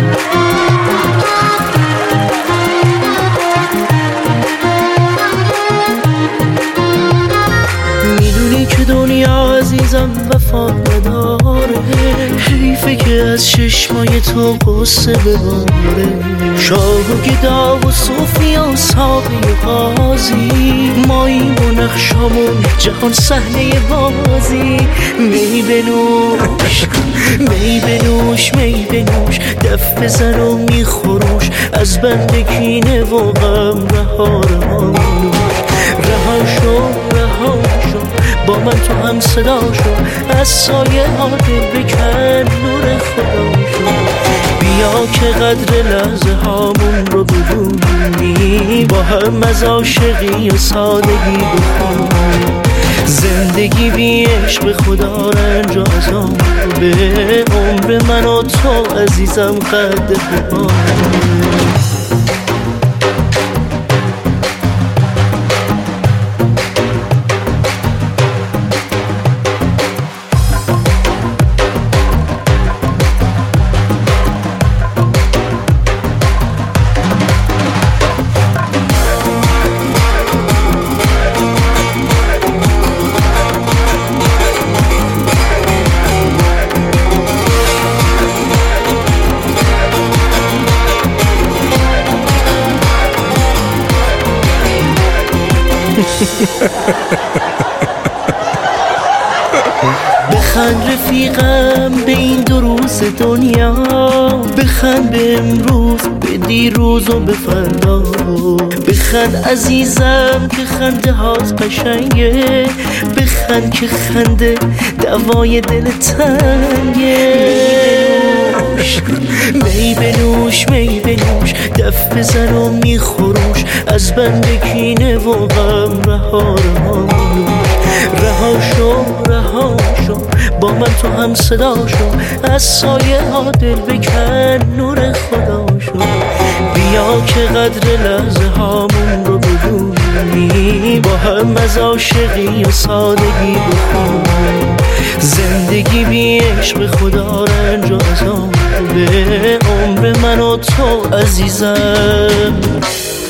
میدونی که دنیا عزیزم وفا نداره، حیفه که از چشمای تو قصه بباره. شاه و گدا و صوفی و ساقی و قاضی، ماییم و نقشامون جهان صحنه بازی. می بنوش می بنوش می بنوش، دف بزن و میخوروش، از بند کینه و غم رها شو رها شو، با من تو هم صدا شو، از سایه ها دل بکن، نور خدا شو. بیا که قدر لحظه هامون رو بدونی، با هم از عاشقی و سادگی بخونی. زندگی بی عشق خدا رنج و عذابه، عمر من و تو عزیزم قد بباره. بخند رفیقم به این دو روز دنیا، بخند به امروز، به دیروز و به فردا. بخند عزیزم که خنده هات قشنگه، بخند که خنده دوای دل تنگه. می بنوش می بنوش، دف بزن و میخوروش، از بند کینه و غم رها شو رها شو، با من تو هم صدا شو، از سایه ها دل بکن، نور خدا شو. بیا که قدر لحظه هامون رو بدونی، با هم از عاشقی و سادگی بخونی. زندگی بی عشق خدا رنج و عذابه، عمر من و تو عزیزم